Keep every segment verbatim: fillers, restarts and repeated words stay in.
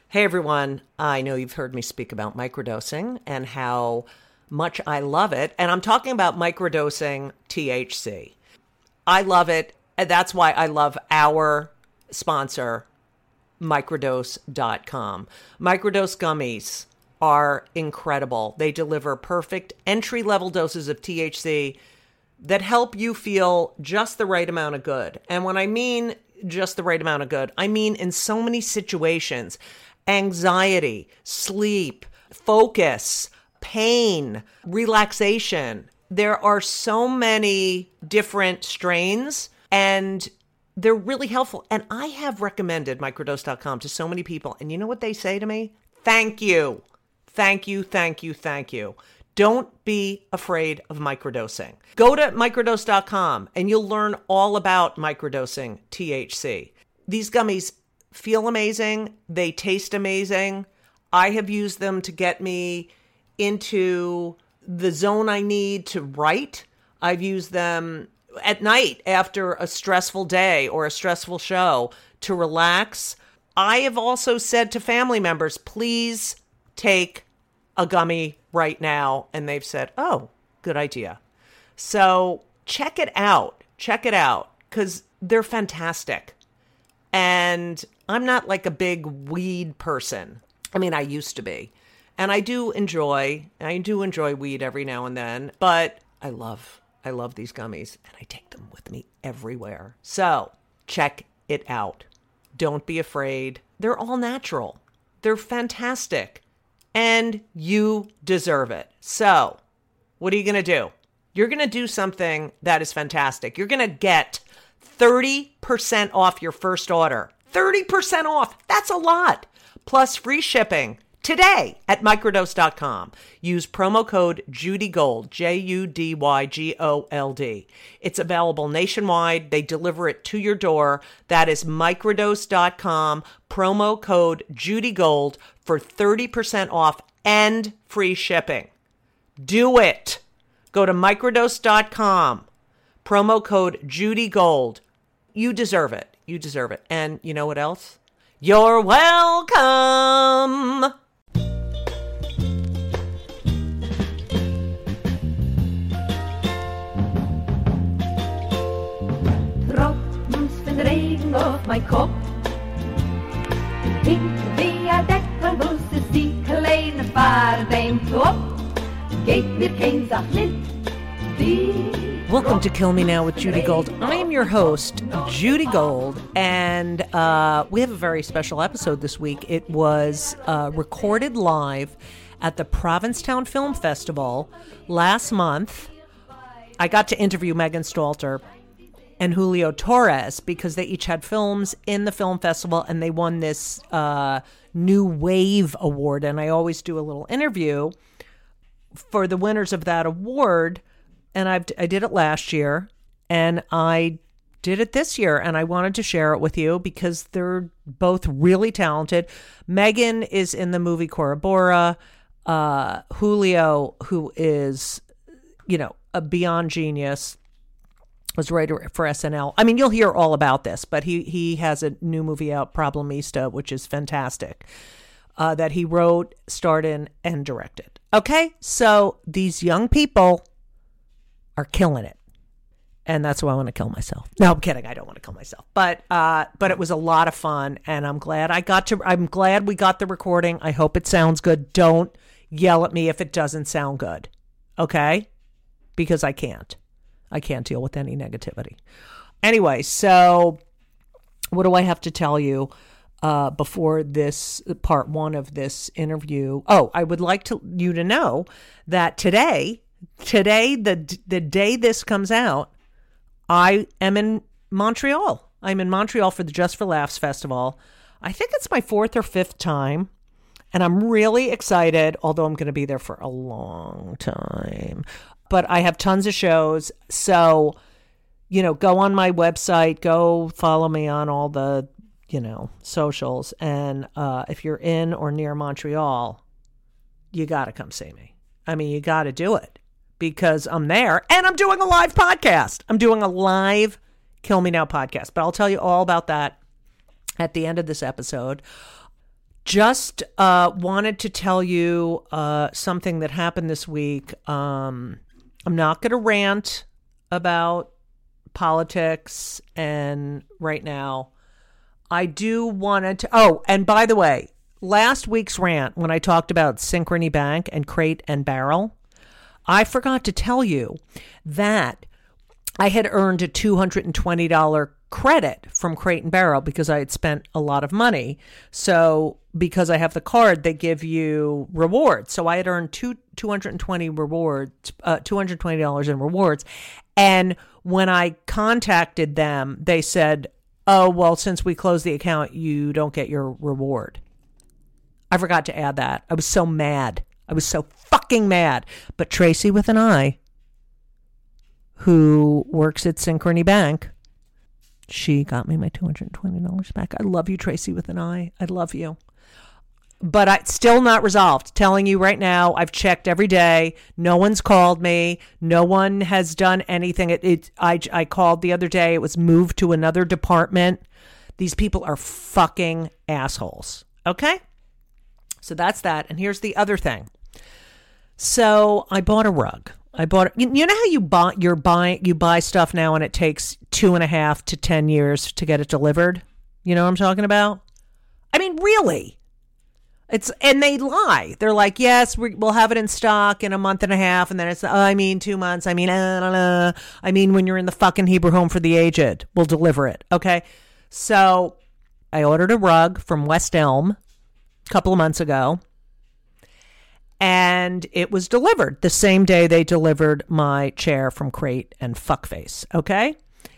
Hey everyone, I know you've heard me speak about microdosing and how much I love it. And I'm talking about microdosing T H C. I love it. And that's why I love our sponsor, microdose dot com. Microdose gummies are incredible. They deliver perfect entry-level doses of T H C that help you feel just the right amount of good. And when I mean just the right amount of good, I mean in so many situations. Anxiety, sleep, focus, pain, relaxation. There are so many different strains and they're really helpful. And I have recommended microdose dot com to so many people. And you know what they say to me? Thank you. Thank you, thank you, thank you. Don't be afraid of microdosing. Go to microdose dot com and you'll learn all about microdosing T H C. These gummies feel amazing. They taste amazing. I have used them to get me into the zone I need to write. I've used them at night after a stressful day or a stressful show to relax. I have also said to family members, please take a gummy right now. And they've said, oh, good idea. So check it out. Check it out because they're fantastic. And I'm not like a big weed person. I mean, I used to be. And I do enjoy, I do enjoy weed every now and then. But I love, I love these gummies. And I take them with me everywhere. So check it out. Don't be afraid. They're all natural. They're fantastic. And you deserve it. So what are you going to do? You're going to do something that is fantastic. You're going to get thirty percent off your first order. thirty percent off. That's a lot. Plus free shipping today at microdose dot com. Use promo code JudyGold, J U D Y G O L D. It's available nationwide. They deliver it to your door. That is microdose dot com. Promo code JudyGold for thirty percent off and free shipping. Do it. Go to microdose dot com. Promo code JudyGold. You deserve it. You deserve it. And you know what else? You're welcome. Droppens van regen op mijn kop. Hink via dekkel moest die kleine paarden op. Geef mir geen zacht lid. Welcome to Kill Me Now with Judy Gold. I am your host, Judy Gold, and uh, we have a very special episode this week. It was uh, recorded live at the Provincetown Film Festival last month. I got to interview Megan Stalter and Julio Torres because they each had films in the film festival and they won this uh, New Wave Award. And I always do a little interview for the winners of that award. And I've, I did it last year, and I did it this year, and I wanted to share it with you because they're both really talented. Megan is in the movie Cora Bora. Uh, Julio, who is, you know, a beyond genius, was writer for S N L. I mean, you'll hear all about this, but he, he has a new movie out, Problemista, which is fantastic, uh, that he wrote, starred in, and directed. Okay, so these young people are killing it. And that's why I want to kill myself. No, I'm kidding. I don't want to kill myself. But uh, but it was a lot of fun. And I'm glad I got to, I'm glad we got the recording. I hope it sounds good. Don't yell at me if it doesn't sound good. Okay? Because I can't. I can't deal with any negativity. Anyway, so what do I have to tell you uh, before this part one of this interview? Oh, I would like to you to know that today, Today, the the day this comes out, I am in Montreal. I'm in Montreal for the Just for Laughs Festival. I think it's my fourth or fifth time, and I'm really excited, although I'm going to be there for a long time. But I have tons of shows, so, you know, go on my website, go follow me on all the, you know, socials, and uh, if you're in or near Montreal, you got to come see me. I mean, you got to do it. Because I'm there and I'm doing a live podcast. I'm doing a live Kill Me Now podcast. But I'll tell you all about that at the end of this episode. Just uh, wanted to tell you uh, something that happened this week. Um, I'm not going to rant about politics and right now. I do want to. Oh, and by the way, last week's rant when I talked about Synchrony Bank and Crate and Barrel, I forgot to tell you that I had earned a two hundred twenty dollars credit from Crate and Barrel because I had spent a lot of money. So because I have the card, they give you rewards. So I had earned two two hundred twenty rewards, uh, two hundred twenty dollars in rewards. And when I contacted them, they said, "Oh, well, since we closed the account, you don't get your reward." I forgot to add that. I was so mad. I was so fucking mad. But Tracy with an I, who works at Synchrony Bank, she got me my two hundred twenty dollars back. I love you, Tracy with an I. I love you. But I still not resolved. Telling you right now, I've checked every day. No one's called me. No one has done anything. It, it I, I called the other day. It was moved to another department. These people are fucking assholes. Okay? So that's that. And here's the other thing. So I bought a rug. I bought, you, you know how you buy, you're buying, you buy stuff now and it takes two and a half to ten years to get it delivered. You know what I'm talking about? I mean, really? It's, and they lie. They're like, yes, we, we'll have it in stock in a month and a half. And then it's, oh, I mean, two months. I mean, uh, uh, I mean, when you're in the fucking Hebrew Home for the Aged, we'll deliver it. Okay. So I ordered a rug from West Elm a couple of months ago. And it was delivered the same day they delivered my chair from Crate and Fuckface. Okay.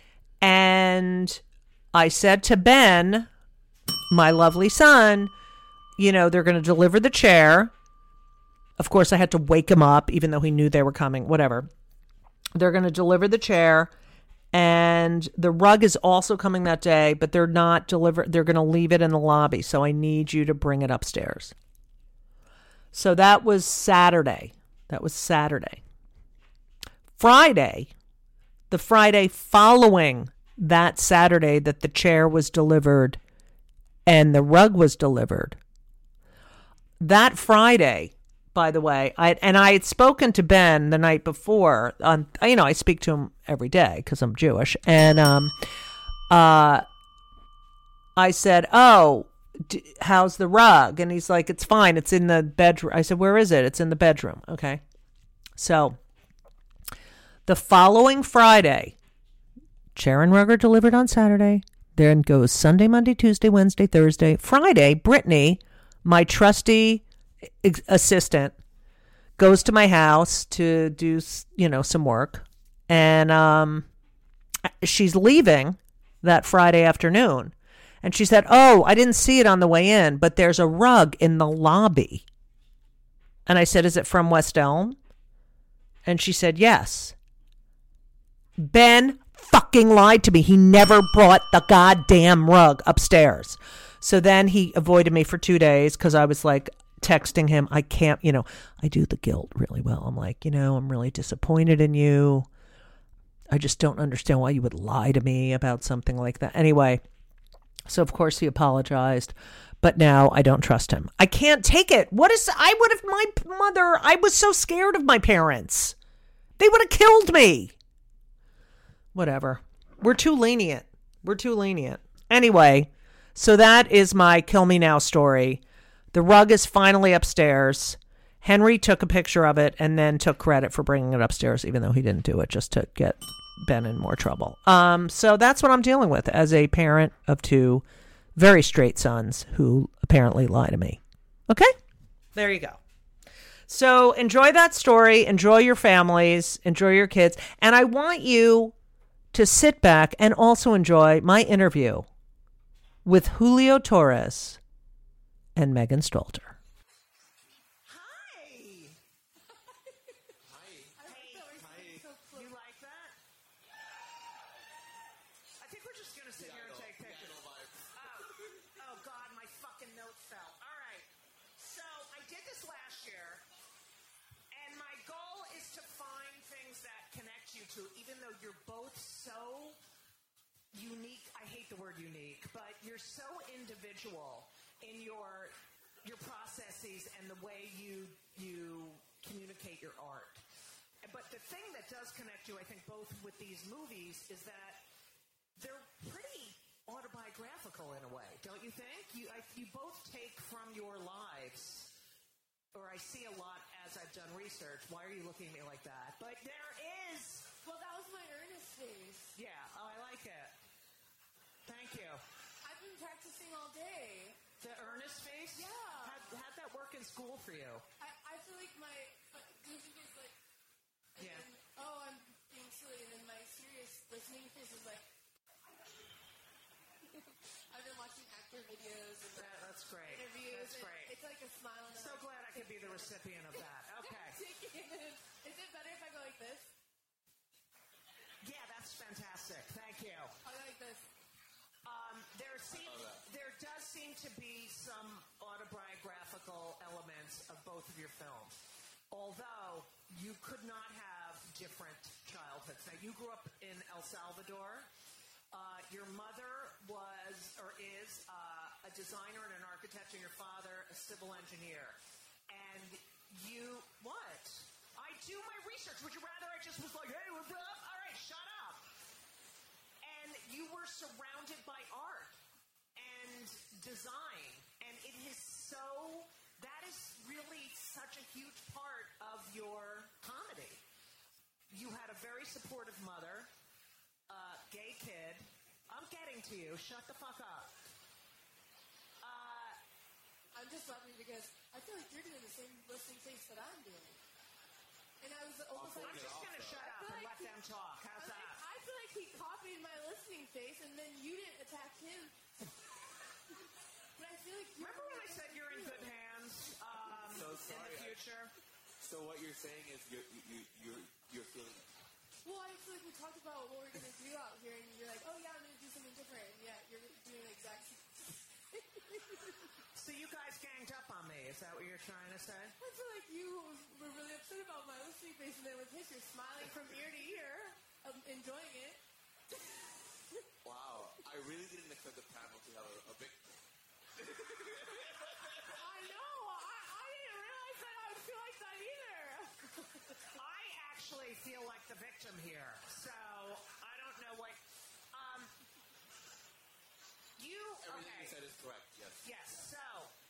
And I said to Ben, my lovely son, you know, they're going to deliver the chair. Of course, I had to wake him up, even though he knew they were coming, whatever. They're going to deliver the chair. And the rug is also coming that day, but they're not deliver. They're going to leave it in the lobby. So I need you to bring it upstairs. So that was Saturday. That was Saturday. Friday, the Friday following that Saturday that the chair was delivered and the rug was delivered. That Friday, by the way, I and I had spoken to Ben the night before. On, you know, I speak to him every day because I'm Jewish. And um, uh, I said, oh, D- how's the rug? And he's like, it's fine. It's in the bedroom. I said, where is it? It's in the bedroom. Okay. So the following Friday, chair and rug are delivered on Saturday. Then goes Sunday, Monday, Tuesday, Wednesday, Thursday. Friday, Brittany, my trusty ex- assistant, goes to my house to do, you know, some work. And um, she's leaving that Friday afternoon. And she said, oh, I didn't see it on the way in, but there's a rug in the lobby. And I said, is it from West Elm? And she said, yes. Ben fucking lied to me. He never brought the goddamn rug upstairs. So then he avoided me for two days because I was like texting him. I can't, you know, I do the guilt really well. I'm like, you know, I'm really disappointed in you. I just don't understand why you would lie to me about something like that. Anyway. So, of course, he apologized, but now I don't trust him. I can't take it. What is, I would have, my mother, I was so scared of my parents. They would have killed me. Whatever. We're too lenient. We're too lenient. Anyway, so that is my kill me now story. The rug is finally upstairs. Henry took a picture of it and then took credit for bringing it upstairs, even though he didn't do it, just to get Ben in more trouble. Um, so that's what I'm dealing with as a parent of two very straight sons who apparently lie to me. Okay? There you go. So enjoy that story. Enjoy your families. Enjoy your kids. And I want you to sit back and also enjoy my interview with Julio Torres and Megan Stalter. Unique, I hate the word unique, but you're so individual in your fantasies and the way you you communicate your art. But the thing that does connect you, I think, both with these movies is that they're pretty autobiographical in a way, don't you think? You I, you both take from your lives. Or I see a lot as I've done research. Why are you looking at me like that? But there is... Well, that was my earnest face. Yeah, oh, I like it. Thank you. I've been practicing all day. The earnest face? Yeah. How'd, how'd that work in school for you? I, I feel like my... my goofy face, like... And Yeah. then, oh, I'm being silly. And then my serious listening face is like... I've been watching actor videos and That, that's great. interviews. That's and great. It's like a smile. And So I'm glad I could be the recipient of that. Okay. Is it better if I go like this? Yeah, that's fantastic. Thank you. I'll go like this. Um, there seem, that. there does seem to be some autobiographical elements of both of your films. Although you could not have different childhoods. Now, you grew up in El Salvador. Uh, your mother was or is uh, a designer and an architect, and your father a civil engineer. And you, what? I do my research. Would you rather I just was like, hey, what's up? All right, shut up. And you were surrounded by art and design. And it is so, that is really such a huge part of your comedy. You had a very supportive mother. Uh, gay kid. I'm getting to you. Shut the fuck up. Uh, I'm just laughing because I feel like you're doing the same listening face that I'm doing. And I was almost I'll like... I'm just going to shut up and let them talk. How's I'm like, that? I feel like he copied my listening face and then you didn't attack him. But I feel like... Remember when I said you're in good hands um, So in sorry, the future? So what you're saying is you're you you're you're feeling it. Well, I feel like we talked about what we're going to do out here, and you're like, oh, yeah, I'm going to do something different. And yeah, you're doing the exact same. So you guys ganged up on me. Is that what you're trying to say? I feel like you were really upset about my listening face, and then with his, you're smiling from ear to ear, um, enjoying it. Wow, I really didn't expect the panel to have a, a big. I know. I, I didn't realize that I would feel like that either. I actually feel like the victim here. So I don't know what. Um, you Everything okay? you said is correct. Yes. Yes. So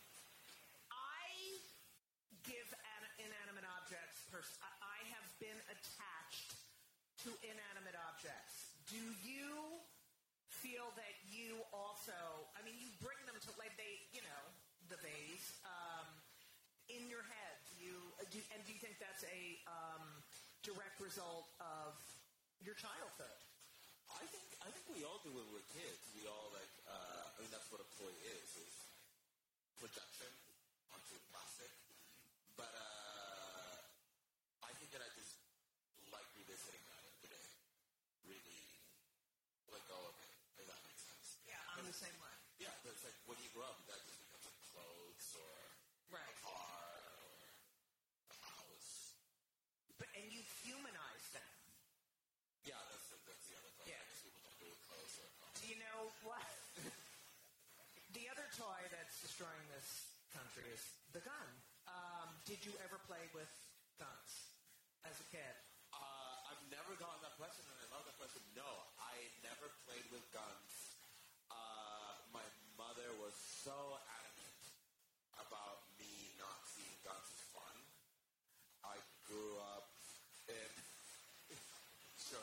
I give an inanimate objects. Pers- I I have been attached to inanimate objects. Do you feel that you also? I mean, you bring them to like they, you know, the vase um, in your head. You do, and do you think that's a um, direct result of your childhood? I think I think we all do when we're kids. We all like. Uh, I mean, that's what a toy is: is projection onto plastic. But uh, I think that I just like revisiting that today. Really let go of it. If that makes sense. Yeah, I'm the same way. Yeah, but it's like when you grow up, that just becomes like clothes or Right. a car or a house. But and you humanize them. Yeah, that's the, that's the other part. Yeah. People don't do it clothes or a car. Do you know what? The other toy that's destroying this country is the gun. Um, did you ever play with guns as a kid? Uh, I've never gotten that question, and I love that question. No, I never played with guns. Uh, my mother was so adamant about me not seeing guns as fun. I grew up in... Sure.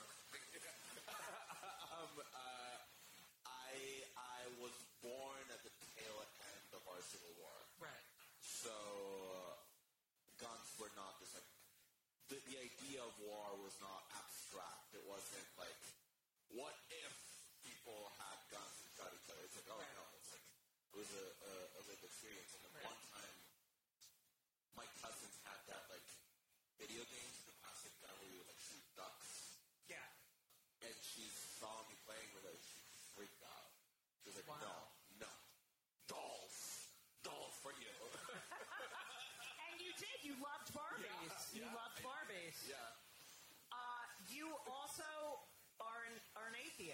um, uh, I I was born at the tail end of our Civil War. Right. So uh, guns were not this like the, the idea of war was not abstract. It wasn't like what if people had guns and shot each other. It's like oh no, it's like it was a, a, a lived experience. And then Right. one time, my cousins had that like video games, the plastic gun where you would like shoot ducks. Yeah. And she saw me playing with it. She freaked out. She was like, Wow. no, no. Dolls. Dolls for you. And you did. You loved Barbies. Yeah, you yeah. loved Barbies. Yeah. Uh, you also are an, are an atheist.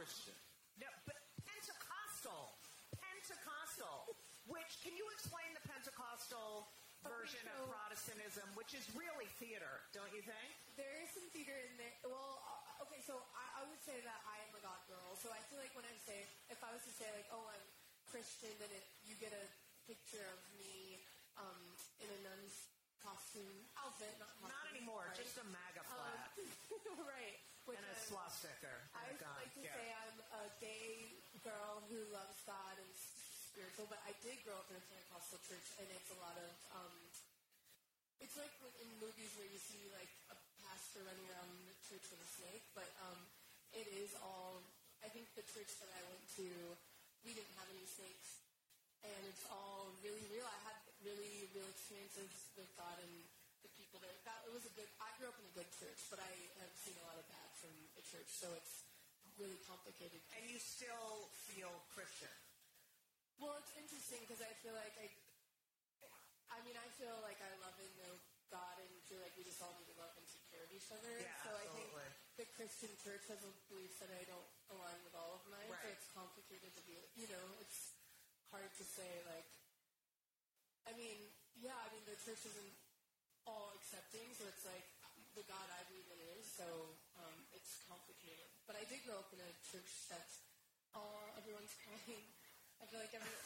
Christian. No, but Pentecostal. Pentecostal. Which, can you explain the Pentecostal version Okay, of so- Protestantism, which is really theater, don't you think? There is some theater in there. Well, uh, okay, so I, I would say that I am a God girl. So I feel like when I say, if I was to say like, oh, I'm Christian, then it, you get a picture of me um, in a nun's costume outfit. Not, costume, Not anymore, sorry. just a MAGA Um, flag right. Which and a I'm- swastika. I and a gun. like to Yeah. say I'm a gay girl who loves God and s- spiritual, but I did grow up in a Pentecostal church, and it's a lot of, um, it's like in movies where you see like a pastor running around the church with a snake, but um, it is all, I think the church that I went to, we didn't have any snakes, and it's all really real. I had really real experiences with God and the people there. That, it was a good, I grew up in a good church, but I have seen a lot of bad from the church, so it's really complicated. And you still feel Christian. Well, it's interesting because I feel like I, I mean, I feel like I love and know God and feel like we just all need to love and take care of each other. Yeah, so I think absolutely. the Christian church has a belief that I don't align with all of mine, so Right. it's complicated to be, you know, it's hard to say, like, I mean, yeah, I mean, the church isn't all accepting, so it's like the God I believe in is, so um, it's complicated. But I did grow up in a church that's, oh, everyone's crying. I feel like everyone...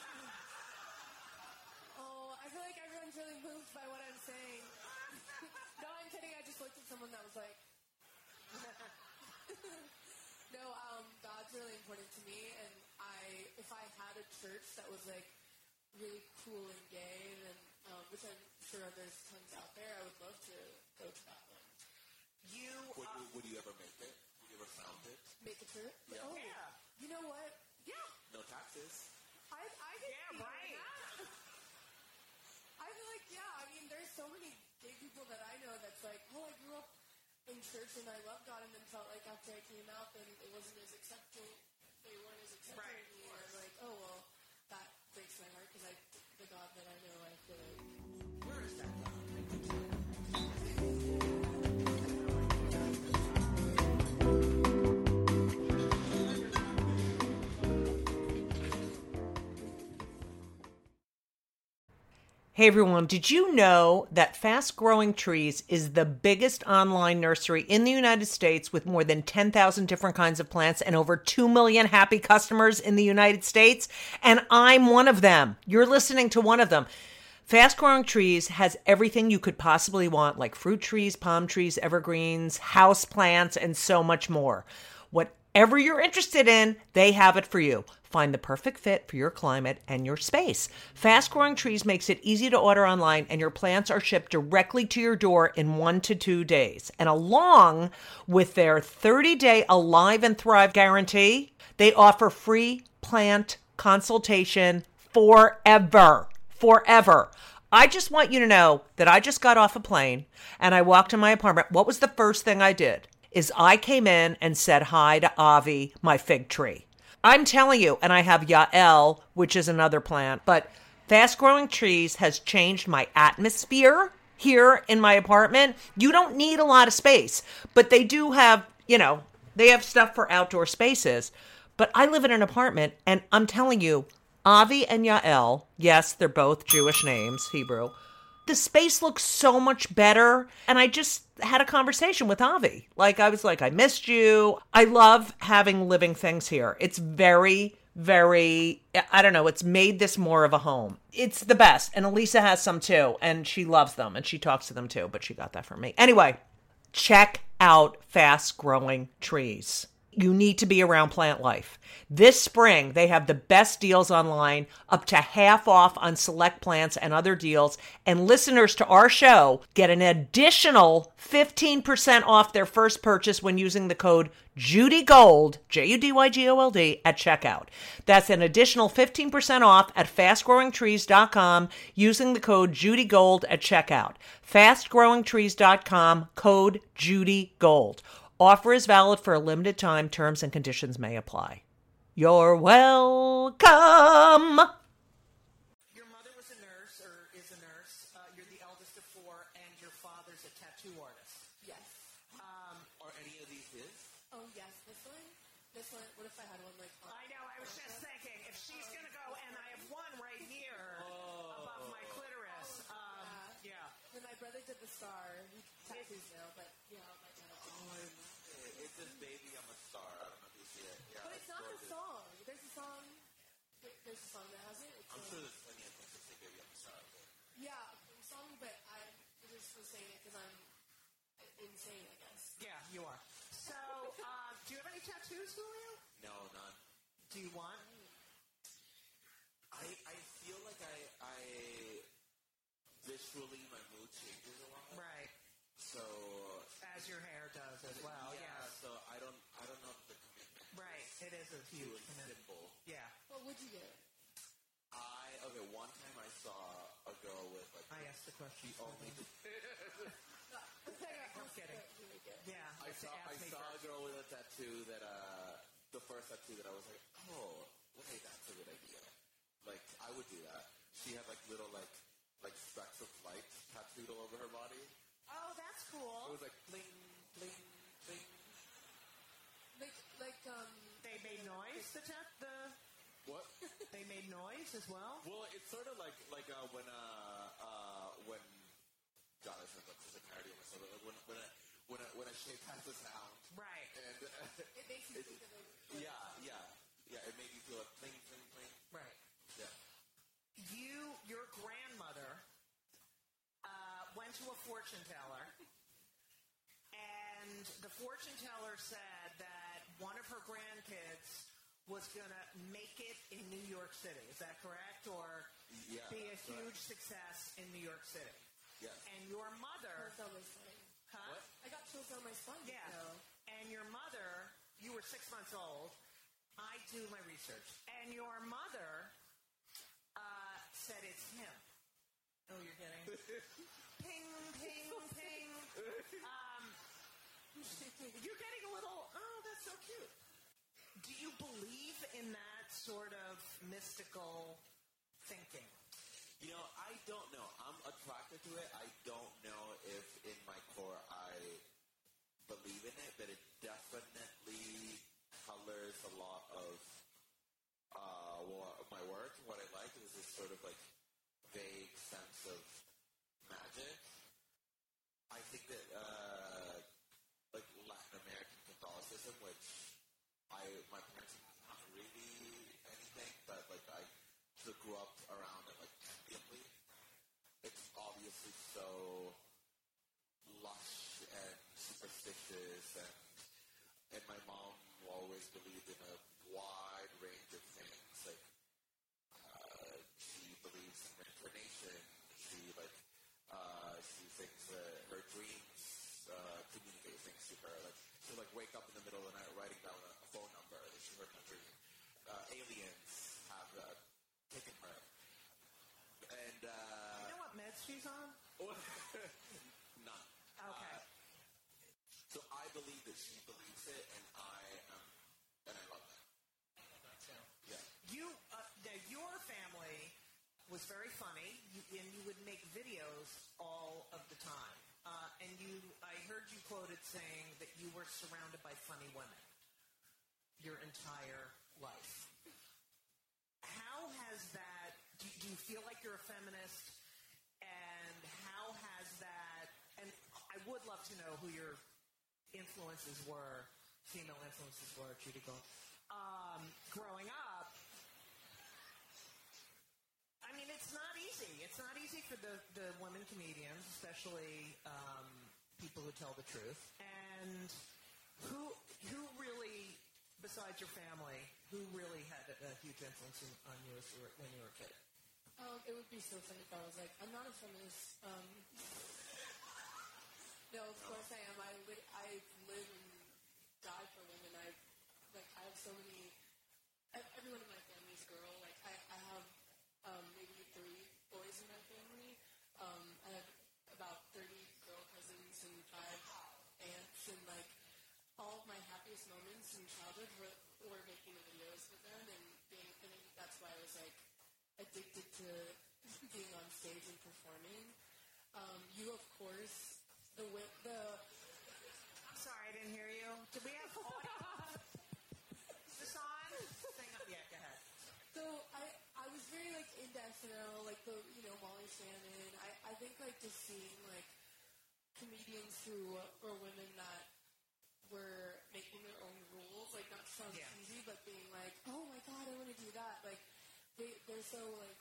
Oh, I feel like everyone's really moved by what I'm saying. No, I'm kidding. I just looked at someone that was like... No, um, God's really important to me, and I, if I had a church that was like really cool and gay, then, um, which I'm sure there's tons out there, I would love to go to that one. You, Would, uh, would you ever make it? Would you ever found it? Make a church? Yeah. Oh, Yeah. you know what? yeah, No taxes. I, I could Yeah, see doing right. that. I feel like, yeah, I mean, there's so many gay people that I know that's like, oh, I grew up in church and I love God, and then felt like after I came out, then it wasn't as acceptable. They weren't as accepting Right, of me. of And I'm course. like, oh, well, that breaks my heart because I, the God that I know, I feel like. where is that God? Hey everyone, did you know that Fast Growing Trees is the biggest online nursery in the United States with more than ten thousand different kinds of plants and over two million happy customers in the United States? And I'm one of them. You're listening to one of them. Fast Growing Trees has everything you could possibly want, like fruit trees, palm trees, evergreens, house plants, and so much more. Whatever you're interested in, they have it for you. Find the perfect fit for your climate and your space. Fast Growing Trees makes it easy to order online, and your plants are shipped directly to your door in one to two days. And along with their thirty-day Alive and Thrive guarantee, they offer free plant consultation forever. Forever. I just want you to know that I just got off a plane and I walked in my apartment. What was the first thing I did? Is I came in and said hi to Avi, my fig tree. I'm telling you, and I have Yael, which is another plant, but Fast Growing Trees has changed my atmosphere here in my apartment. You don't need a lot of space, but they do have, you know, they have stuff for outdoor spaces. But I live in an apartment, and I'm telling you, Avi and Yael, yes, they're both Jewish names, Hebrew. The space looks so much better. And I just had a conversation with Avi. Like, I was like, I missed you. I love having living things here. It's very, very, I don't know, it's made this more of a home. It's the best. And Elisa has some too. And she loves them. And she talks to them too. But she got that from me. Anyway, check out Fast Growing Trees. You need to be around plant life. This spring, they have the best deals online, up to half off on select plants and other deals. And listeners to our show get an additional fifteen percent off their first purchase when using the code JudyGold, J U D Y G O L D, at checkout. That's an additional fifteen percent off at fast growing trees dot com using the code JudyGold at checkout. fast growing trees dot com, code JudyGold. Offer is valid for a limited time. Terms and conditions may apply. You're welcome. Your mother was a nurse, or is a nurse. Uh, you're the eldest of four, and your father's a tattoo artist. Yes. Are any of these his? Oh, yes. This one? This one? What if I had one like? On, I know. I was just thinking if she's gonna go, and I have one right here above my clitoris. Um, yeah. When my brother did the star, he tattoos now, but yeah, my dad. Oh, I love it. It's this baby, I'm a star. I don't know if you see it. Yeah, But it's not the gorgeous. song. There's a song. There's a song that has it. It's I'm a, sure there's plenty of things that say baby, I'm a star. But Yeah, a song, but I just was saying it because I'm insane, I guess. Yeah, you are. So, uh, do you have any tattoos, Julio? no, none. Do you want? I I feel like I I visually my mood changes a lot. Right. So As your hair does as well. yeah, Yeah. so I don't I don't know the commitment Right. It is a to huge a commitment. symbol. Yeah. What would you get? I okay. One time I saw a girl with like I asked the question. the only. I'm kidding. Yeah. I saw I Ask me saw a first. girl with a tattoo that uh the first tattoo that I was like, oh wait, that's a good idea. Like I would do that. She had like little like like specks of light tattooed all over her body. Oh, that's It cool. was like bling bling bling. Like, like, um, They made noise. The tat- the What? they made noise as well. Well, it's sort of like like uh, when uh uh when God, I said that's just a parody of myself. Like when when a when a when a shape has a sound. Right. And uh, it makes you it- think of it. yeah, yeah, yeah. It made me feel like bling bling bling. Right. Yeah. You, your grandmother, uh, went to a fortune teller, and the fortune teller said that one of her grandkids was going to make it in New York City. Is that correct? Or Yeah, be a that's huge correct. success in New York City. Yes. And your mother, Chills down my spine. huh? What? I got chills down my spine. Yeah. So. And your mother, you were six months old. I do my research. And your mother uh, said it's him. Oh, you're getting ping, ping, ping. Um, you're getting a little. Oh, that's so cute. Do you believe in that sort of mystical thinking? You know, I don't know. I'm attracted to it. I don't know if in my core I believe in it, but it definitely colors a lot of uh, what, my work. What I like is this sort of like vague sense of magic. I think that uh, like Latin American Catholicism, which I my parents are not really anything, but like I sort of grew up around it like championly. It's obviously so lush and superstitious, and and my mom always believed in a wide range of things. Like uh, she believes in reincarnation. She like uh, she thinks uh, her dreams uh, communicate things to her. Like she'll like wake up in the middle of the night writing down a, a phone number that she heard in a dream. Uh, aliens have uh, taken her, and uh, You know what meds she's on? none. Okay. Uh, so I believe that she believes it, and I am, and I love that. Yeah. You, uh, now your family was very funny, you, and you would make videos all of the time. Uh, and you, I heard you quoted saying that you were surrounded by funny women your entire life. How has that? Do, do you feel like you're a feminist? And how has that? And I would love to know who your influences were, female influences were, Judy Gold, um, growing up. I mean, it's not easy. It's not easy for the, the women comedians, especially um, people who tell the truth. And who who really, besides your family, who really had a, a huge influence in, on you as you were, when you were a kid? Um, it would be so funny if I was like, I'm not a feminist. Um, no, of course I am. I li- I live and die for women. I like I have so many. ev- Everyone in my family is girl. Like I, I have um, maybe three boys in my family. Um, I have about thirty girl cousins and five aunts, and like all of my happiest moments in childhood were, were making the videos with them and being. And that's why I was like addicted to being on stage and performing. Um, you, of course, the wi- the I'm sorry, I didn't hear you. Did we have audio? comedians who were women that were making their own rules, like not sound Yeah. cheesy, but being like, oh my god, I want to do that. Like they they're so like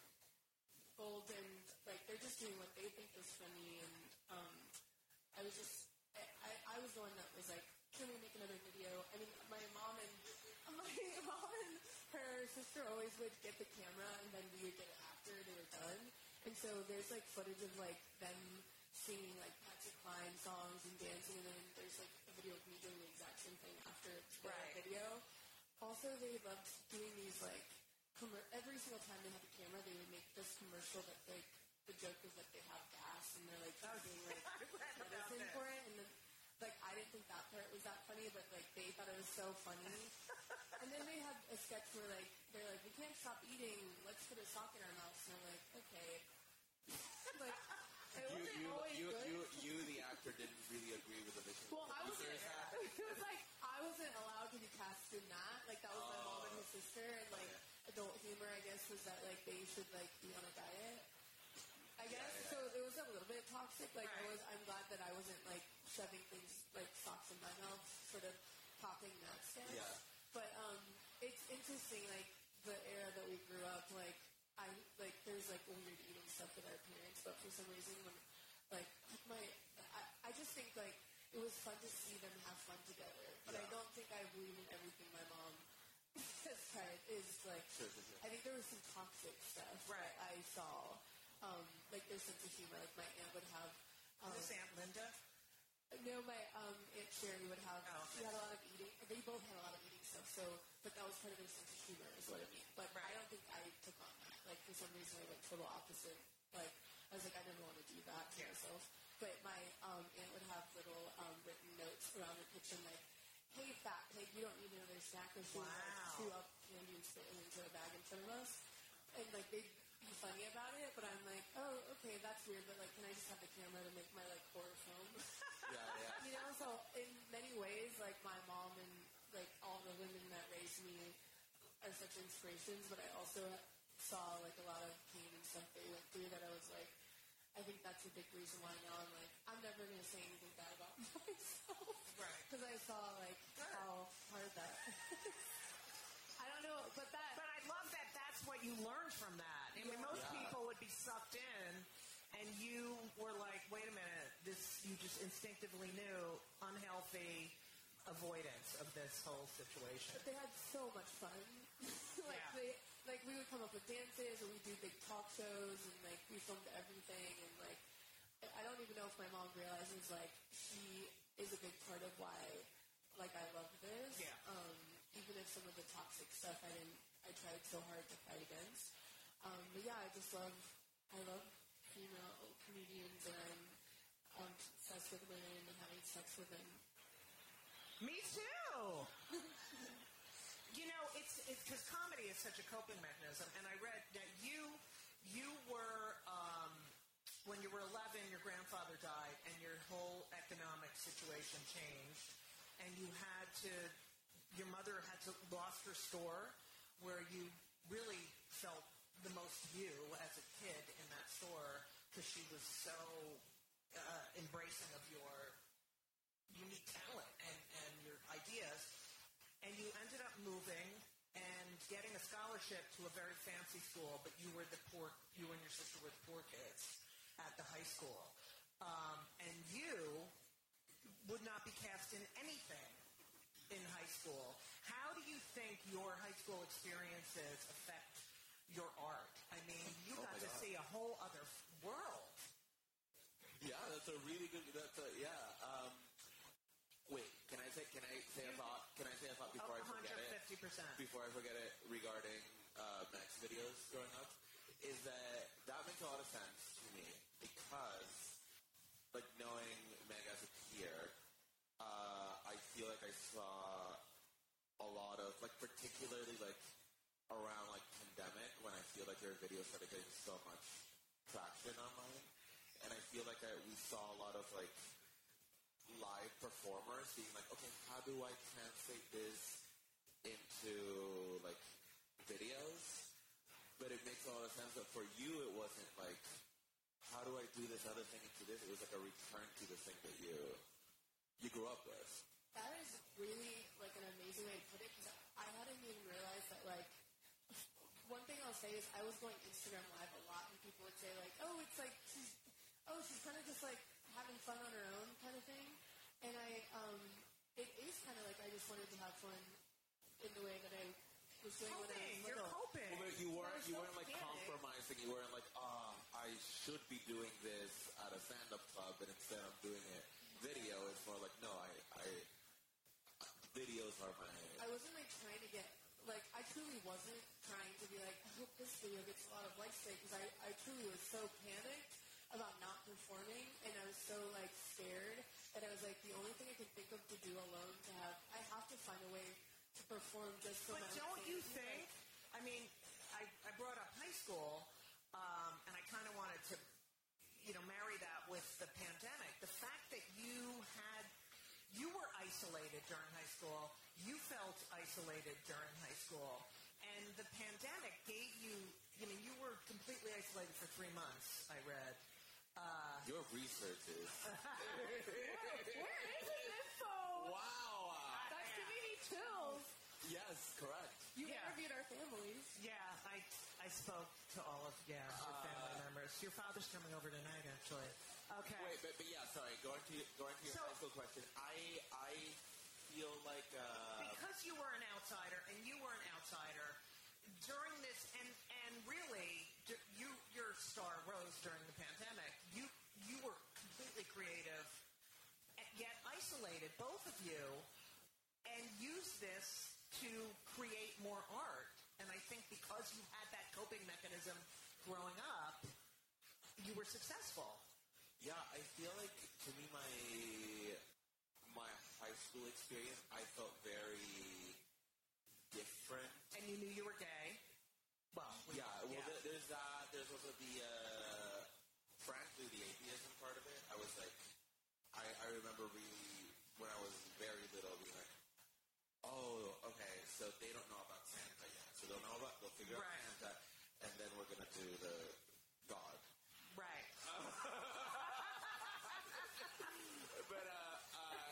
bold and like they're just doing what they think is funny. And um, I was just I, I, I was the one that was like, can we make another video? I mean, my mom and my mom and her sister always would get the camera, and then we would get it after they were done. And so there's like footage of like them singing like Patsy Cline songs and dancing, and then there's like a video of me doing the exact same thing after the Right. video. Also, they loved doing these like commer- every single time they had a camera, they would make this commercial that like the joke was that they have gas and they're like doing like I read about medicine this. for it, and then like I didn't think that part was that funny, but like they thought it was so funny. And then they had a sketch where like they're like, we can't stop eating, let's put a sock in our mouths, and I'm like, okay. Like it You, wasn't you, always you, good. you, you, the actor, didn't really agree with the vision. Well, I wasn't. Producers had. It was like I wasn't allowed to be cast in that. Like that was my mom and his sister, and like adult humor, I guess, was that like they should like be on a diet. I guess so. It was a little bit toxic. Like I was. I'm glad that I wasn't like shoving things like socks in my mouth, sort of popping that sketch. Yeah. But um, it's interesting. Like the era that we grew up. Like I like there's like weird eating stuff with our parents, but for some reason when like my I, I just think like it was fun to see them have fun together. But I Yeah. don't think I believe in everything my mom has tried. Is like Sure, sure, sure. I think there was some toxic stuff Right. that I saw. Um, like their sense of humor. Like my aunt would have. Um, Is this Aunt Linda? no, my um, Aunt Sherry would have. Oh, She had a lot of eating. They both had a lot of eating stuff. So, but that was part of their sense of humor, is what I mean. But I don't think I took on that. Like for some reason, I went total opposite. Like I was like, I never want to do that to Yeah. myself. But my um, aunt would have little um, written notes around the kitchen, like, "Hey, fat pig, you don't need another snack." Or she would like, Wow. chew up candy and spit it into a bag in front of us. And like they'd be funny about it, but I'm like, oh, okay, that's weird. But like, can I just have the camera to make my like horror film? Yeah, yeah. You know, so in many ways, like my mom and like all the women that raised me are such inspirations. But I also saw like a lot of pain and stuff they went through that I was like, I think that's a big reason why now I'm like, I'm never gonna say anything bad about myself, Right. Because I saw like how hard that. I don't know, but that. But I love that that's what you learned from that. I mean, most Yeah. people would be sucked in, and you were like, wait a minute, this, you just instinctively knew unhealthy avoidance of this whole situation. They had so much fun. like Yeah. they, like we would come up with dances, or we do big talk shows, and like we filmed everything. And like, I don't even know if my mom realizes like she is a big part of why, like I love this. Yeah. Um, even if some of the toxic stuff I didn't, I tried so hard to fight against. Um, but yeah, I just love, I love female comedians, and I'm, I'm obsessed with women and having sex with them. Me too. You know, it's because comedy is such a coping mechanism, and I read that you you were um, when you were eleven, your grandfather died, and your whole economic situation changed, and you had to. Your mother had to lost her store, where you really felt the most you as a kid in that store because she was so uh, embracing of your unique talent and, and your ideas. And you ended up moving and getting a scholarship to a very fancy school, but you were the poor, you and your sister were the poor kids at the high school. Um, and you would not be cast in anything in high school. How do you think your high school experiences affect your art? I mean, you Oh got my to God. see a whole other world. Yeah, that's a really good. That's a yeah. Um, wait, can I say? Can I say a thought? Can I say a thought before I forget it? one hundred fifty percent. Before I forget it, regarding uh, Meg's videos growing up, is that that makes a lot of sense to me because, like, knowing Meg as a peer, uh, I feel like I saw a lot of, like, particularly like around like pandemic when I feel like your videos started getting so much traction online. And I feel like I, we saw a lot of, like, live performers being like, okay, how do I translate this into, like, videos? But it makes a lot of sense that for you it wasn't, like, how do I do this other thing into this? It was like a return to the thing that you you grew up with. That is really like an amazing way to put it, because I hadn't even realized that, like, one thing I'll say is I was going Instagram Live a lot, and people would say, like, oh, it's like, she's, oh, she's kind of just, like, having fun on her own kind of thing. And I, um, it is kind of like I just wanted to have fun in the way that I was doing when I Coping. was You're little. coping. But you weren't you so weren't like panic. compromising. You weren't like, ah, I should be doing this at a stand-up club, and instead I'm doing it video. It's more like, no, I, I videos are my. I wasn't like trying to get, like, I truly wasn't trying to be like, I hope this video gets a lot of likes today, because I, I truly was so panicked about not performing, and I was so like scared that I was like, the only thing I can think of to do alone to have, I have to find a way to perform just for But my don't own you sanity. think, I mean, I, I brought up high school, um, and I kind of wanted to, you know, marry that with the pandemic. The fact that you had, you were isolated during high school, you felt isolated during high school, and the pandemic gave you, I mean, you were completely isolated for three months, I read. Uh, Your research is. Where is this info? Wow. That's giving me chills. Yes, correct. You Yeah. interviewed our families. Yeah, I I spoke to all of yeah your family members. Your father's coming over tonight, actually. Okay. Wait, but, but yeah, sorry. Going to going to your So- high school question, I I feel like uh, Because you were an outsider, and you were an outsider during this, and and really, d- you your star rose during the pandemic. You you were completely creative, and yet isolated, both of you, and used this to create more art. And I think because you had that coping mechanism growing up, you were successful. yeah, I feel like to me my my high school experience, I felt very different. And you knew you were gay. Well, we, Yeah, well, There, there's that. There's also the, uh, frankly, the atheism part of it. I was like, I, I remember really, when I was very little, being like, oh, okay, so they don't know about Santa yet. So they'll know about, they'll figure Right. out Santa, and then we're going to do the God. right. But, uh, uh,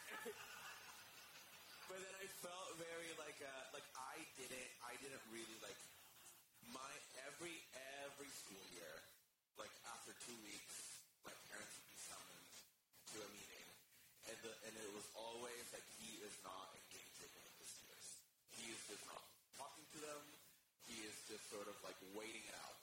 but then I felt very like, uh, like I didn't, I didn't really like, my, every, every school year, like after two weeks, my parents would be summoned to a meeting, and the, and it was always like, he is not engaging with the students. He is just not talking to them. He is just sort of like waiting it out.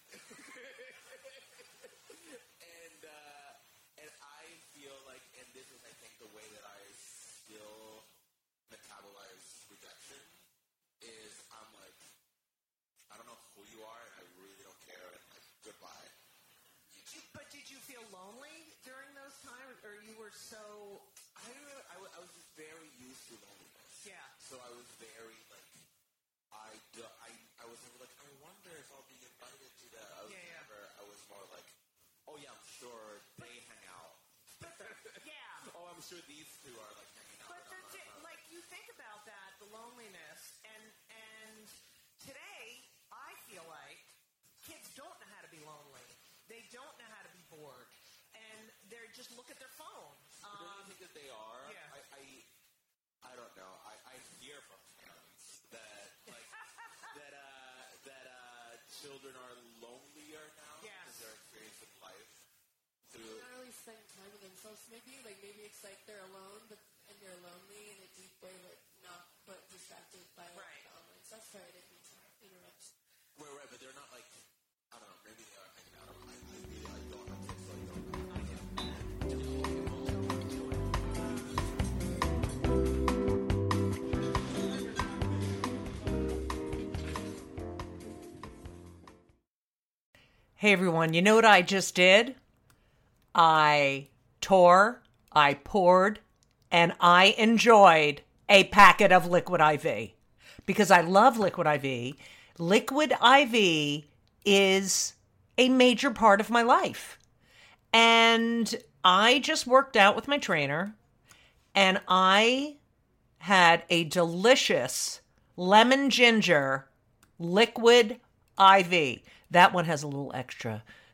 and, uh, and I feel like, and this is, I think, the way that I still metabolize rejection, is I'm like, I don't know who you are, and I really don't care, and like, goodbye. Did you, but did you feel lonely during those times, or you were so? I remember I was, I was just very used to loneliness. Yeah. So I was very like, I, do, I, I was never like, I wonder if I'll be invited to that. I was Yeah, yeah. never, I was more like, oh yeah, I'm sure they hang out. Yeah. Oh, I'm sure these two are like hanging out. But but I'm the, not- di- like you think about that, the loneliness, and and today I feel like kids don't know how to be lonely. They don't know how to be bored, and they're just look at their phone. But don't Um, you think that they are? yeah. I, I, I don't know. I, I hear from parents that like that uh, that uh, children are lonelier now Yes. because they're experiencing life They through. don't really spend time with themselves. Maybe like maybe it's like they're alone, but and they're lonely in a deep way, but not but distracted by like, Right. the online stuff. Sorry, I didn't mean to interrupt. Right, right, but they're not like, I don't know, maybe they are hanging out. I, I really, I don't have kids, so I don't know. Hey everyone, you know what I just did? I tore, I poured, and I enjoyed a packet of Liquid I V because I love Liquid I V. Liquid I V is a major part of my life. And I just worked out with my trainer and I had a delicious lemon ginger liquid I V. That one has a little extra.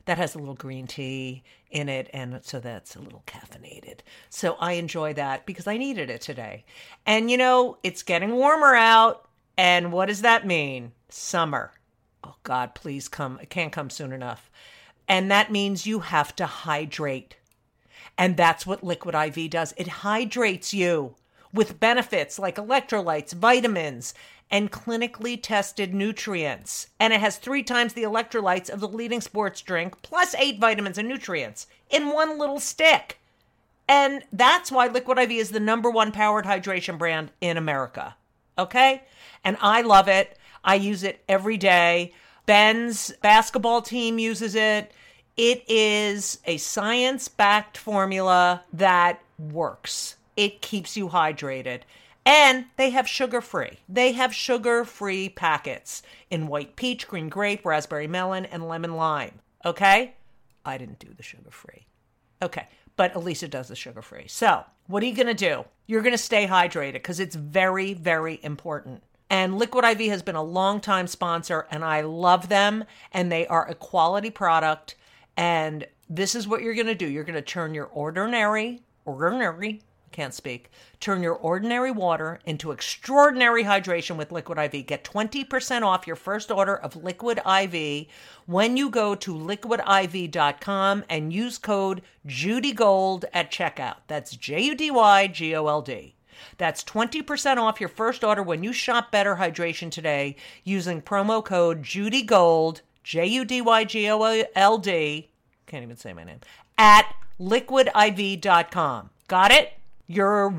that has a little green tea in it, and so that's a little caffeinated. So I enjoy that because I needed it today. And, you know, it's getting warmer out, and what does that mean? Summer. Oh, God, please come. It can't come soon enough. And that means you have to hydrate. And that's what Liquid I V does. It hydrates you with benefits like electrolytes, vitamins, and clinically tested nutrients. And it has three times the electrolytes of the leading sports drink, plus eight vitamins and nutrients in one little stick. And that's why Liquid I V is the number one powered hydration brand in America. Okay? And I love it. I use it every day. Ben's basketball team uses it. It is a science-backed formula that works. It keeps you hydrated. And they have sugar-free. They have sugar-free packets in white peach, green grape, raspberry melon, and lemon lime. Okay? I didn't do the sugar-free. Okay. But Elisa does the sugar-free. So what are you going to do? You're going to stay hydrated because it's very, very important. And Liquid I V has been a long-time sponsor, and I love them, and they are a quality product. And this is what you're going to do. You're going to turn your ordinary, ordinary, can't speak, turn your ordinary water into extraordinary hydration with Liquid I V. Get twenty percent off your first order of Liquid I V when you go to liquid I V dot com and use code JudyGold at checkout. That's J U D Y G O L D. That's twenty percent off your first order when you shop Better Hydration today using promo code JudyGold, J U D Y G O L D, can't even say my name, at liquid I V dot com. Got it? You're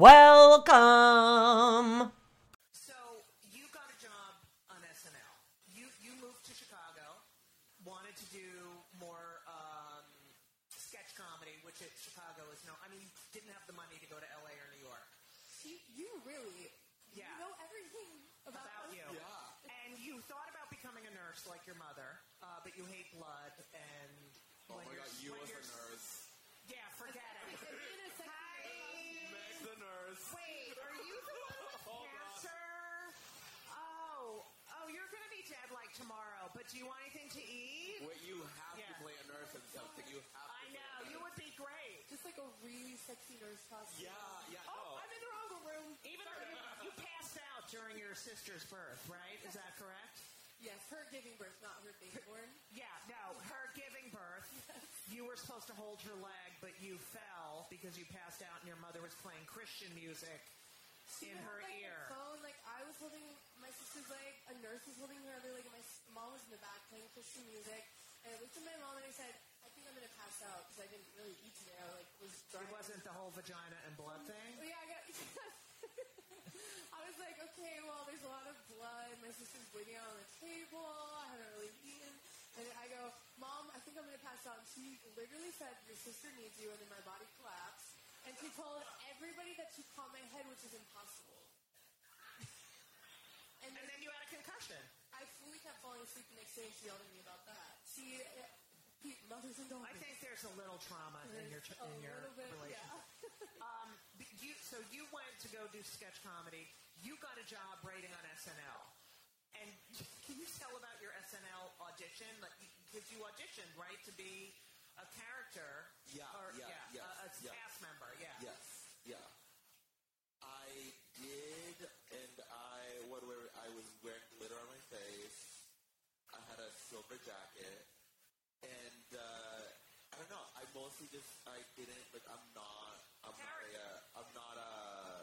welcome. So you got a job on S N L. You you moved to Chicago, wanted to do more um, sketch comedy, which at Chicago is no. I mean, you didn't have the money to go to L A or New York. See, you really, Yeah. you know everything about, About us. you. And you thought about becoming a nurse like your mother, uh, but you hate blood. And Oh when my you're- God, you when was a you're- nurse. Yeah, forget it. In a second, Meg the nurse. Wait, are you the one with cancer? Oh, oh, you're gonna be dead like tomorrow. But do you want anything to eat? Wait, you have Yeah. to play a nurse in something. You have to. I know you would be great. just like a really sexy nurse costume. Yeah, yeah. Oh, Oh. I'm in the wrong room. Even though you passed out during your sister's birth, right? Is that correct? Yes, her giving birth, not her being born. Yeah, no, her giving birth. You were supposed to hold her leg, but you fell because you passed out and your mother was playing Christian music in had, her like, ear. a phone, like I was holding my sister's leg, a nurse was holding her other leg, and my s- mom was in the back playing Christian music. And I looked at my mom and I said, I think I'm gonna pass out because I didn't really eat today. I like was dry. It wasn't the whole vagina and blood thing? Oh, yeah, I got. I was like, okay, well, there's a lot of blood. My sister's bleeding out on the table. I haven't really eaten. And I go, Mom, I think I'm going to pass out. And she literally said, your sister needs you. And then my body collapsed. And she told everybody that she caught my head, which is impossible. and, And then you had a concussion. I fully kept falling asleep the next day, and she yelled at me about that. See, uh, Pete, mothers and daughters. I think there's a little trauma in your ch- a in your little bit, relationship. yeah. Um, but you, so you went to go do sketch comedy. You got a job writing on S N L. And can you tell about your S N L audition? Because you auditioned, right, to be a character? Yeah, Or, yeah, yes, a, a yeah. cast member, yeah. Yes, yeah. I did, and I what were I was wearing glitter on my face. I had a silver jacket, and uh, I don't know. I mostly just I didn't like. I'm not. I'm not a. Uh, I'm not a.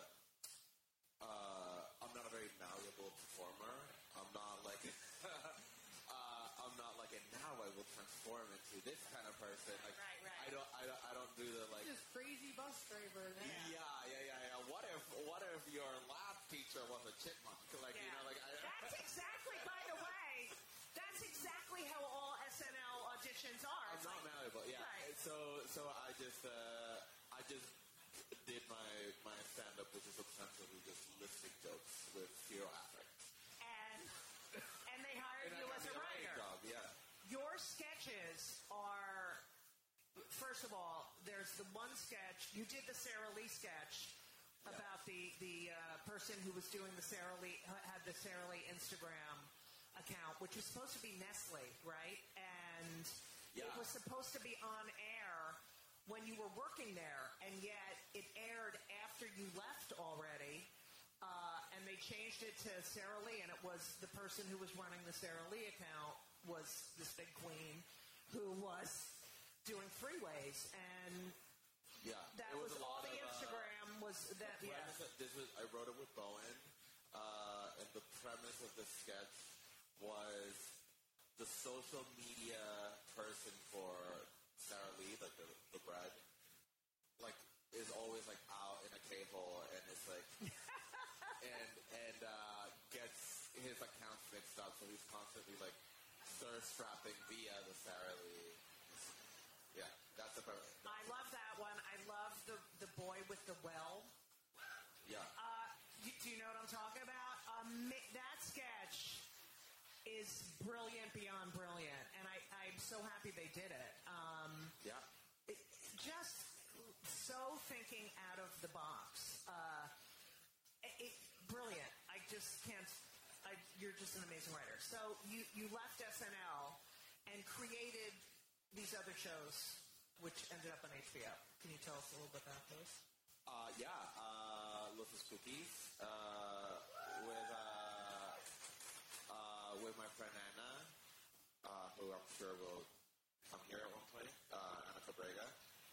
Uh, I'm not a very malleable performer. I'm not like. uh, I'm not like. And now I will transform into this kind of person. Like, Right, right. I don't. I don't. I don't do the like. This crazy bus driver. Yeah, yeah, yeah, yeah. What if, what if your lab teacher was a chipmunk? Like, you know, like I. That's exactly, by the way, that's exactly how all S N L auditions are. I'm It's not like- malleable. Yeah. Right. So, so I just, uh, I just did my my stand up, which is essentially just listing jokes with zero affect. And, and they hired And I you got as me a a writing writer. job. Yeah. Your sketches are, first of all, there's the one sketch, you did the Sarah Lee sketch Yeah. about the, the uh, person who was doing the Sarah Lee, had the Sarah Lee Instagram account, which was supposed to be Nestle, right? And It was supposed to be on air when you were working there, and yet it aired after you left already. Uh, and they changed it to Sarah Lee, and it was the person who was running the Sarah Lee account was this big queen who was doing freeways, and Yeah, that it was, was a all lot the of, Instagram uh, was that. the Yeah, premise of- This was I wrote it with Bowen, uh, and the premise of the sketch was the social media person for Sarah Lee, like the, the bread, like is always like out in a K-hole, and it's like, and and uh, gets his accounts mixed up, so he's constantly like thirst trapping via the Sarah Lee. Yeah, that's the premise. I love that one. I love the the boy with the well. Yeah. Uh, you, do you know what I'm talking about? Um, that sketch is brilliant beyond brilliant, and I, I'm so happy they did it. Um, Yeah. it. Just so thinking out of the box. Uh, it, it, brilliant. I just can't. I, you're just an amazing writer. So you, you left S N L and created these other shows, which ended up on H B O. Can you tell us a little bit about those? Uh, yeah, uh, Lotus Cookies, uh, with, uh, uh, with my friend Anna, uh, who I'm sure will come here at one point, uh, Anna Cabrera,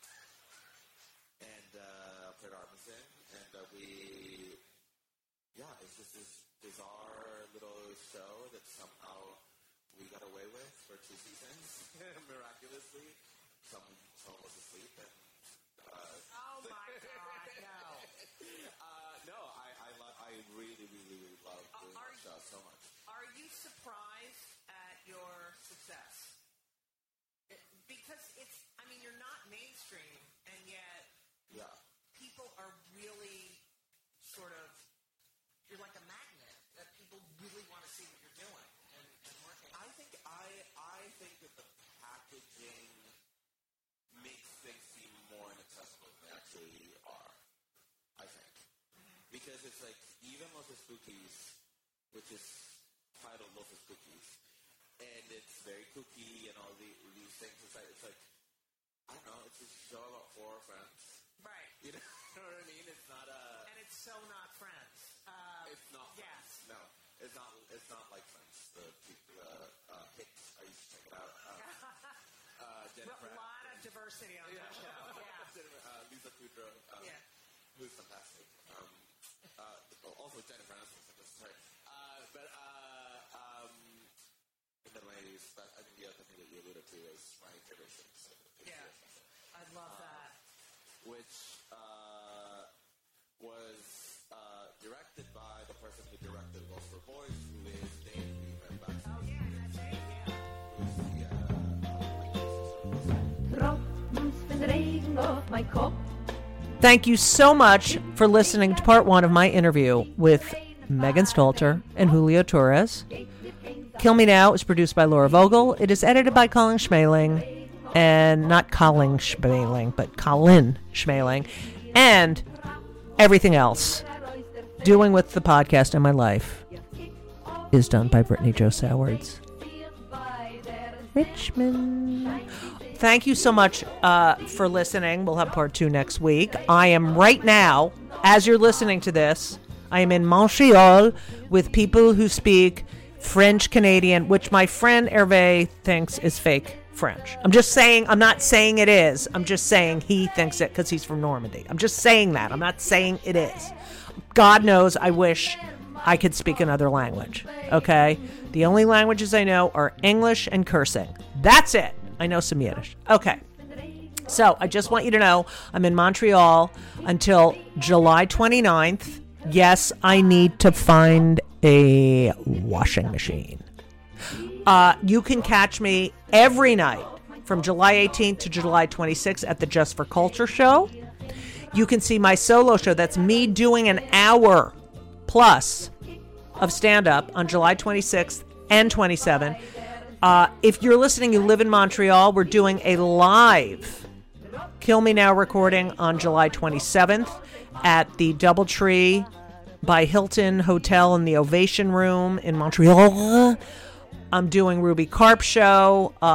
and, uh, Fred Armisen, and, uh, we, yeah, it's just this bizarre little show that somehow we got away with for two seasons, miraculously. Someone, someone was asleep, and, uh, Oh my God, no! Uh, no, I I, lo- I really, really, really love doing are that show so much. Are you surprised at your success? It, because it's, I mean, you're not mainstream, and yet Yeah. people are really sort of, you're like a magnet that people really want to see what you're doing and, and working. I think I I think that the packaging makes things seem more inaccessible than they actually are. I think. Because it's like, even Lotus Cookies, which is titled Lotus Cookies, and it's very kooky and all the, these things, it's like, it's like, I don't know, it's a show about four friends. Right. You know, you know what I mean? It's not a... And it's so not Friends. Uh, It's not Yes. Friends. No, it's not, it's not like Friends. The, the uh, uh, Hicks, I used to check it out. Uh, uh, Jennifer a lot of diversity on Yeah. that show. Yeah. Jennifer, uh, Lisa Kudrow, um, Yeah. who's fantastic. Um, uh, also Jennifer Aniston, sorry. Uh, but uh, um, and then my, I think the other thing that you alluded to is my favorite show. So Yeah. I love that. which uh, was uh, directed by the person who directed Lost for Boys, who is Dave Newman. Oh, yeah, that's it, yeah. Who's the uh, Droppens van regen op mijn kop. Thank you so much for listening to part one of my interview with Megan Stalter and Julio Torres. Kill Me Now is produced by Laura Vogel. It is edited by Colin Schmaling, and not Colin Schmaling, but Colin Schmaling, and everything else doing with the podcast in my life is done by Brittany Jo Sowards. Richmond. Thank you so much uh, for listening. We'll have part two next week. I am right now, as you're listening to this, I am in Montreal with people who speak French Canadian, which my friend Hervé thinks is fake French. I'm just saying, I'm not saying it is. I'm just saying he thinks it because he's from Normandy. I'm just saying that. I'm not saying it is. God knows I wish I could speak another language, okay? The only languages I know are English and cursing. That's it. I know some Yiddish. Okay. So I just want you to know I'm in Montreal until July twenty-ninth. Yes, I need to find a washing machine. Uh, you can catch me every night from July eighteenth to July twenty-sixth at the Just for Culture show. You can see my solo show. That's me doing an hour plus of stand-up on July twenty-sixth and twenty-seventh. Uh, if you're listening, you live in Montreal, we're doing a live Kill Me Now recording on July twenty-seventh at the Doubletree by Hilton Hotel in the Ovation Room in Montreal. I'm doing Ruby Karp show. Uh,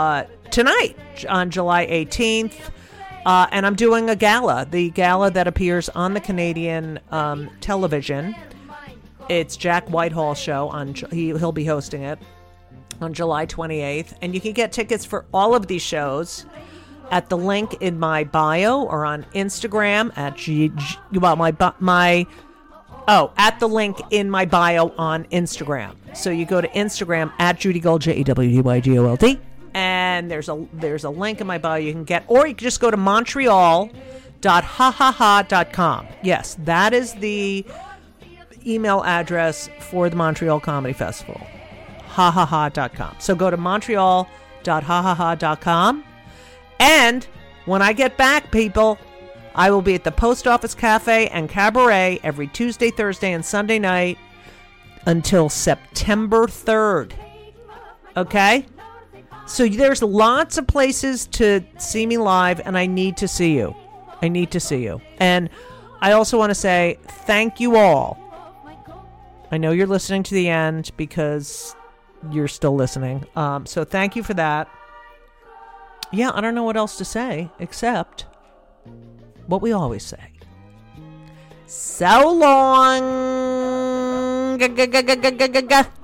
tonight on July eighteenth. Uh, and I'm doing a gala, the gala that appears on the Canadian um, television. It's Jack Whitehall's show. On he, He'll be hosting it on July twenty-eighth. And you can get tickets for all of these shows at the link in my bio or on Instagram at G, G, well, my, my, oh, at the link in my bio on Instagram. So you go to Instagram at Judy Gold, J E W D Y G O L D. And there's a there's a link in my bio you can get, or you can just go to montreal dot ha ha ha dot com. Yes, that is the email address for the Montreal Comedy Festival. ha ha ha dot com. So go to montreal dot ha ha ha dot com. And when I get back, people, I will be at the Post Office Cafe and Cabaret every Tuesday, Thursday, and Sunday night until September third. Okay? So there's lots of places to see me live, and I need to see you. I need to see you. And I also want to say thank you all. I know you're listening to the end because you're still listening. Um, so thank you for that. Yeah, I don't know what else to say except what we always say. So long.